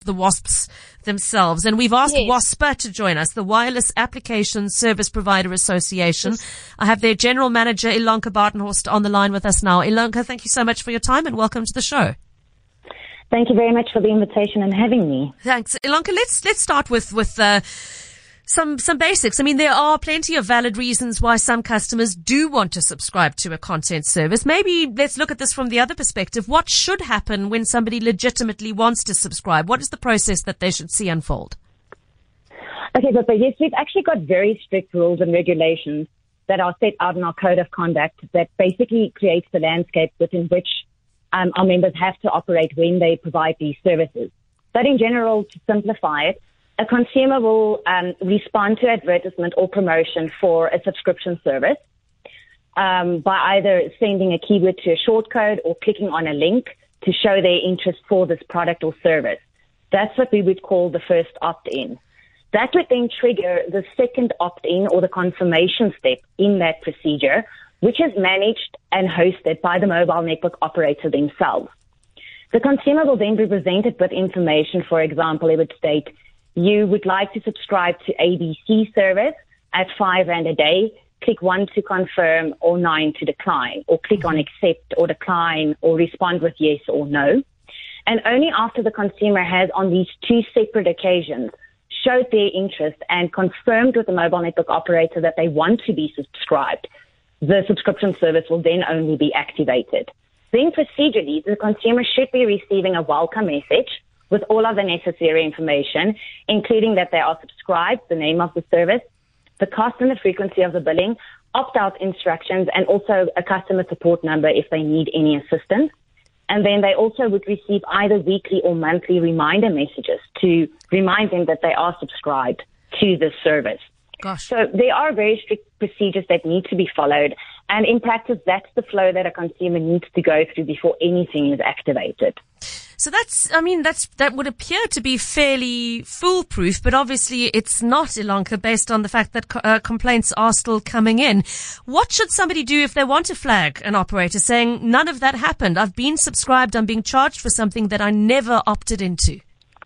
the WASPs themselves. And we've asked Yes. WASPA to join us, the Wireless Application Service Provider Association. Yes. I have their General Manager, Ilonka Badenhorst, on the line with us now. Ilonka, thank you so much for your time and welcome to the show. Thank you very much for the invitation and having me. Thanks. Ilonka, let's start with some basics. I mean, there are plenty of valid reasons why some customers do want to subscribe to a content service. Maybe let's look at this from the other perspective. What should happen when somebody legitimately wants to subscribe? What is the process that they should see unfold? Okay, but yes, we've actually got very strict rules and regulations that are set out in our code of conduct that basically creates the landscape within which our members have to operate when they provide these services. But in general, to simplify it, a consumer will respond to advertisement or promotion for a subscription service by either sending a keyword to a shortcode or clicking on a link to show their interest for this product or service. That's what we would call the first opt-in. That would then trigger the second opt-in or the confirmation step in that procedure, which is managed and hosted by the mobile network operator themselves. The consumer will then be presented with information. For example, it would state, you would like to subscribe to ABC service at R5 a day. Click 1 to confirm or 9 to decline, or click on accept or decline or respond with yes or no. And only after the consumer has on these two separate occasions showed their interest and confirmed with the mobile network operator that they want to be subscribed, the subscription service will then only be activated. Then procedurally, the consumer should be receiving a welcome message with all of the necessary information, including that they are subscribed, the name of the service, the cost and the frequency of the billing, opt-out instructions, and also a customer support number if they need any assistance. And then they also would receive either weekly or monthly reminder messages to remind them that they are subscribed to this service. Gosh. So there are very strict procedures that need to be followed. And in practice, that's the flow that a consumer needs to go through before anything is activated. So that would appear to be fairly foolproof, but obviously it's not, Ilonka, based on the fact that complaints are still coming in. What should somebody do if they want to flag an operator saying, none of that happened, I've been subscribed, I'm being charged for something that I never opted into?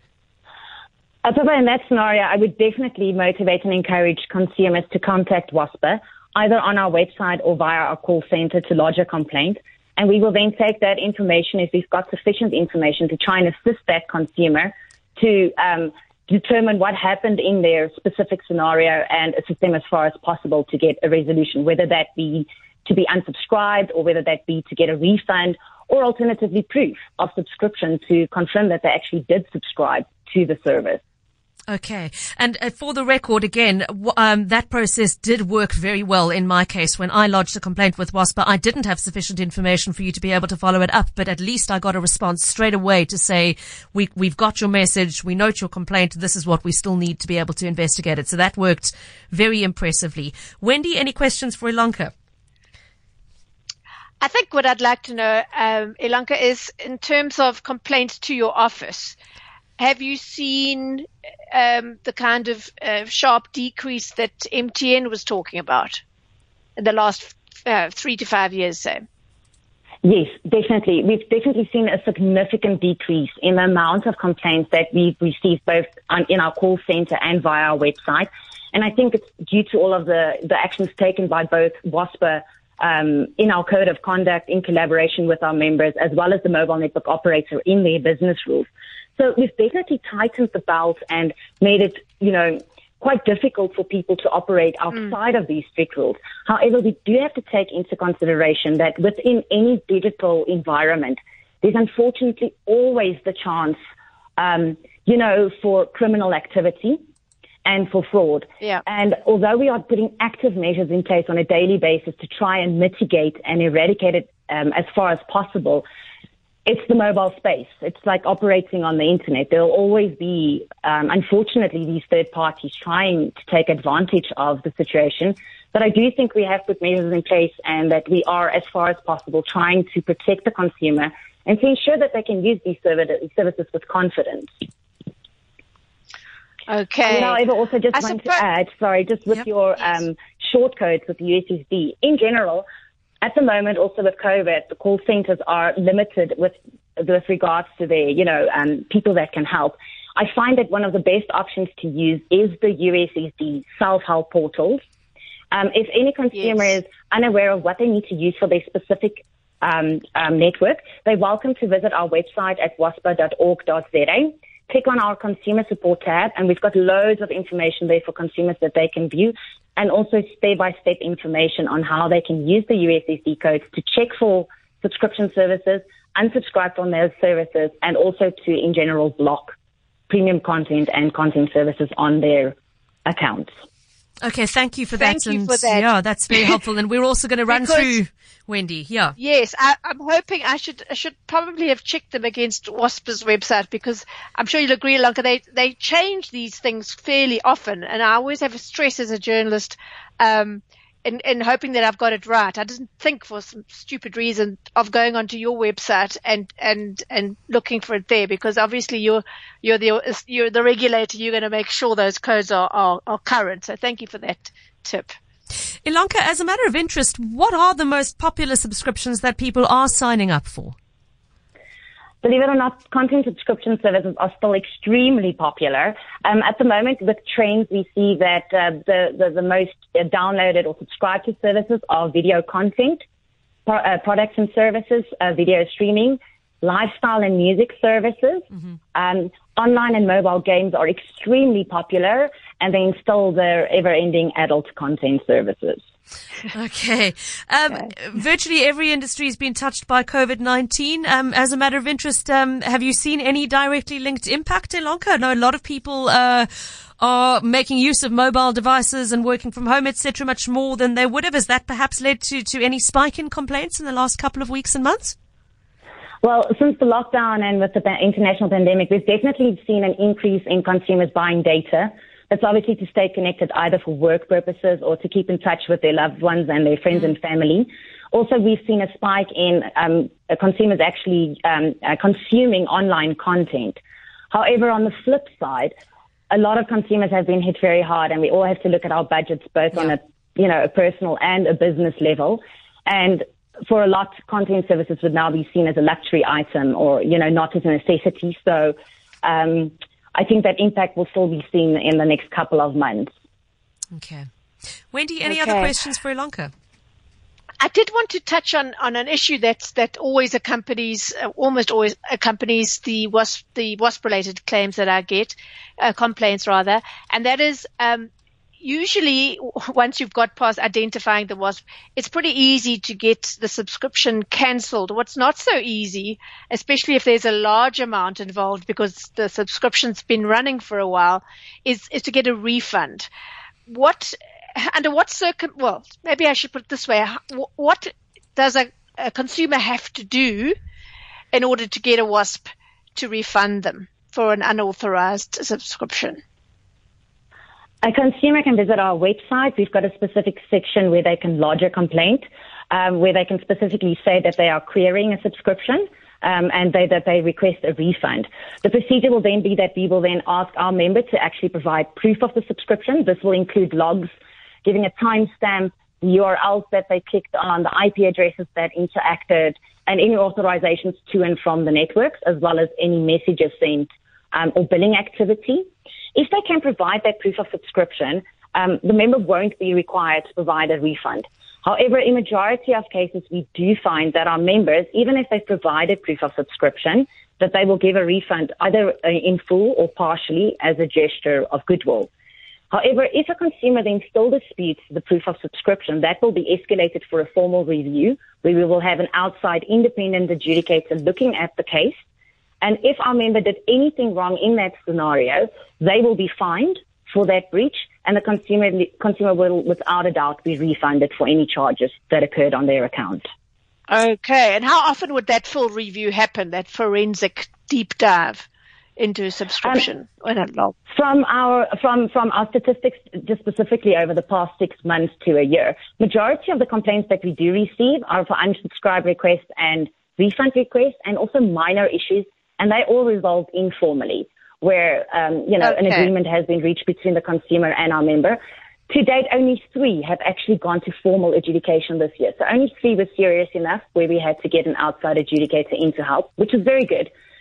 In that scenario, I would definitely motivate and encourage consumers to contact WASPA, either on our website or via our call center to lodge a complaint. And we will then take that information, if we've got sufficient information, to try and assist that consumer to determine what happened in their specific scenario and assist them as far as possible to get a resolution, whether that be to be unsubscribed or whether that be to get a refund or alternatively proof of subscription to confirm that they actually did subscribe to the service. Okay. And for the record, again, that process did work very well in my case. When I lodged a complaint with WASPA, I didn't have sufficient information for you to be able to follow it up, but at least I got a response straight away to say, we've got your message, we note your complaint, this is what we still need to be able to investigate it. So that worked very impressively. Wendy, any questions for Ilonka? I think what I'd like to know, Ilonka, is in terms of complaints to your office, have you seen the kind of sharp decrease that MTN was talking about in the last 3 to 5 years, say? Yes, definitely. We've definitely seen a significant decrease in the amount of complaints that we've received both in our call center and via our website. And I think it's due to all of the actions taken by both WASPA in our code of conduct in collaboration with our members, as well as the mobile network operator in their business rules. So we've definitely tightened the belt and made it, quite difficult for people to operate outside of these strict rules. However, we do have to take into consideration that within any digital environment, there's unfortunately always the chance, for criminal activity and for fraud. Yeah. And although we are putting active measures in place on a daily basis to try and mitigate and eradicate it as far as possible, it's the mobile space. It's like operating on the internet. There will always be, unfortunately, these third parties trying to take advantage of the situation. But I do think we have put measures in place and that we are, as far as possible, trying to protect the consumer and to ensure that they can use these services with confidence. Okay. However, also just want to add, with your short codes with the USSD, in general, at the moment, also with COVID, the call centers are limited with regards to their, people that can help. I find that one of the best options to use is the USSD self-help portals. If any consumer is unaware of what they need to use for their specific network, they're welcome to visit our website at waspa.org.za. Click on our consumer support tab, and we've got loads of information there for consumers that they can view, and also step-by-step information on how they can use the USSD codes to check for subscription services, unsubscribe from those services, and also to, in general, block premium content and content services on their accounts. Okay, thank you for that. Thank you for that. Yeah, that's very helpful. And we're also going to run through, Wendy. Yeah. Yes, I'm hoping I should probably have checked them against WASPA's website, because I'm sure you'll agree, Ilanka, they change these things fairly often, and I always have a stress as a journalist in hoping that I've got it right. I didn't think, for some stupid reason, of going onto your website and looking for it there, because obviously you're the regulator. You're going to make sure those codes are current. So thank you for that tip. Ilanka, as a matter of interest, what are the most popular subscriptions that people are signing up for? Believe it or not, content subscription services are still extremely popular. At the moment, with trends, we see that the most downloaded or subscribed to services are video content, products and services, video streaming, lifestyle and music services. Online and mobile games are extremely popular, and then still the ever-ending adult content services. Okay. Virtually every industry has been touched by COVID-19. As a matter of interest, have you seen any directly linked impact, Ilanka? I know a lot of people are making use of mobile devices and working from home, etc., much more than they would have. Has that perhaps led to any spike in complaints in the last couple of weeks and months? Well, since the lockdown and with the international pandemic, we've definitely seen an increase in consumers buying data. That's obviously to stay connected either for work purposes or to keep in touch with their loved ones and their friends and family. Also, we've seen a spike in consumers actually consuming online content. However, on the flip side, a lot of consumers have been hit very hard, and we all have to look at our budgets both on a personal and a business level. And for a lot, content services would now be seen as a luxury item or, not as a necessity. So I think that impact will still be seen in the next couple of months. Okay. Wendy, any other questions for Ilanka? I did want to touch on an issue that always accompanies, almost always accompanies the WASP-related claims that I get, complaints rather, and that is usually once you've got past identifying the WASP, it's pretty easy to get the subscription cancelled. What's not so easy, especially if there's a large amount involved because the subscription's been running for a while, is to get a refund. Well, maybe I should put it this way. What does a consumer have to do in order to get a WASP to refund them for an unauthorized subscription? A consumer can visit our website. We've got a specific section where they can lodge a complaint, where they can specifically say that they are querying a subscription, and that they request a refund. The procedure will then be that we will then ask our member to actually provide proof of the subscription. This will include logs, giving a timestamp, the URLs that they clicked on, the IP addresses that interacted, and any authorizations to and from the networks, as well as any messages sent or billing activity. If they can provide that proof of subscription, the member won't be required to provide a refund. However, in majority of cases, we do find that our members, even if they've provided proof of subscription, that they will give a refund either in full or partially as a gesture of goodwill. However, if a consumer then still disputes the proof of subscription, that will be escalated for a formal review where we will have an outside independent adjudicator looking at the case. And if our member did anything wrong in that scenario, they will be fined for that breach, and the consumer will, without a doubt, be refunded for any charges that occurred on their account. Okay. And how often would that full review happen, that forensic deep dive into a subscription? From our statistics, just specifically over the past 6 months to a year, majority of the complaints that we do receive are for unsubscribe requests and refund requests, and also minor issues, and they all resolve informally, where an agreement has been reached between the consumer and our member. To date, only 3 have actually gone to formal adjudication this year. So only 3 were serious enough where we had to get an outside adjudicator in to help, which is very good.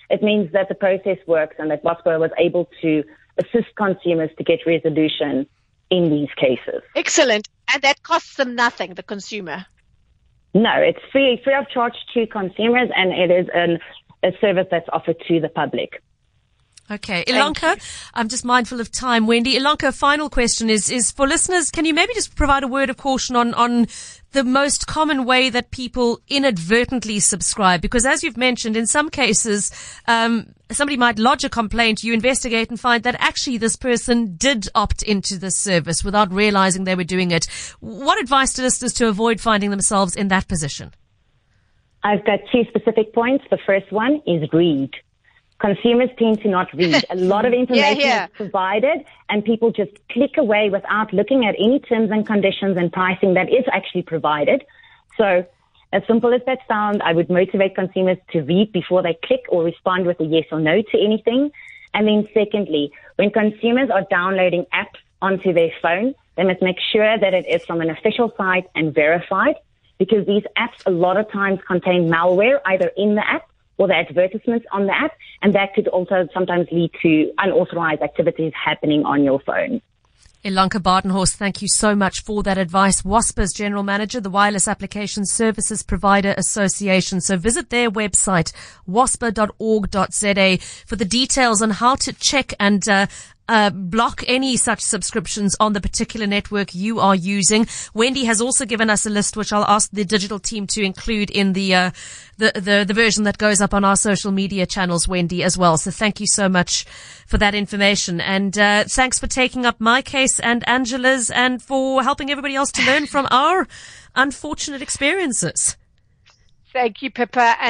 it means that the process works and that WASPA was able to assist consumers to get resolution in these cases. Excellent. And that costs them nothing, the consumer? No, it's free of charge to consumers, and it is a service that's offered to the public. Okay. Ilonka, I'm just mindful of time. Wendy, Ilonka, final question is for listeners, can you maybe just provide a word of caution on the most common way that people inadvertently subscribe? Because as you've mentioned, in some cases, somebody might lodge a complaint, you investigate and find that actually this person did opt into this service without realizing they were doing it. What advice to listeners to avoid finding themselves in that position? I've got 2 specific points. The first one is read. Consumers tend to not read. A lot of information is provided, and people just click away without looking at any terms and conditions and pricing that is actually provided. So as simple as that sounds, I would motivate consumers to read before they click or respond with a yes or no to anything. And then secondly, when consumers are downloading apps onto their phone, they must make sure that it is from an official site and verified, because these apps a lot of times contain malware either in the app or the advertisements on the app, and that could also sometimes lead to unauthorized activities happening on your phone. Ilonka Badenhorst, thank you so much for that advice. WASPA's General Manager, the Wireless Application Services Provider Association. So visit their website, waspa.org.za, for the details on how to check and block any such subscriptions on the particular network you are using. Wendy has also given us a list, which I'll ask the digital team to include in the version that goes up on our social media channels, Wendy, as well. So thank you so much for that information. And thanks for taking up my case and Angela's, and for helping everybody else to learn from our unfortunate experiences. Thank you, Pippa. And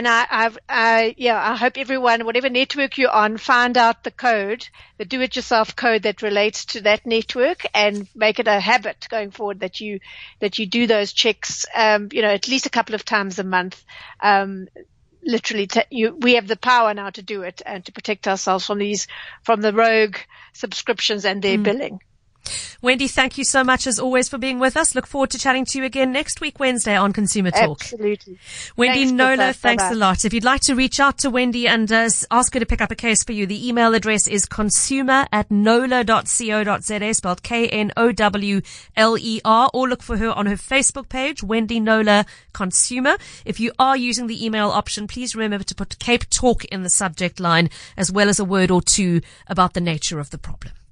I hope everyone, whatever network you're on, find out the code, the do-it-yourself code that relates to that network, and make it a habit going forward that you do those checks, at least a couple of times a month. Literally, we have the power now to do it and to protect ourselves from the rogue subscriptions and their billing. Wendy, thank you so much as always for being with us. Look forward to chatting to you again next week, Wednesday, on Consumer Talk. Absolutely. Wendy Knowler, thanks Bye-bye. a lot. If you'd like to reach out to Wendy and ask her to pick up a case for you, the email address is consumer@knowler.co.za, spelled KNOWLER, or look for her on her Facebook page, Wendy Knowler Consumer. If you are using the email option, please remember to put Cape Talk in the subject line, as well as a word or two about the nature of the problem.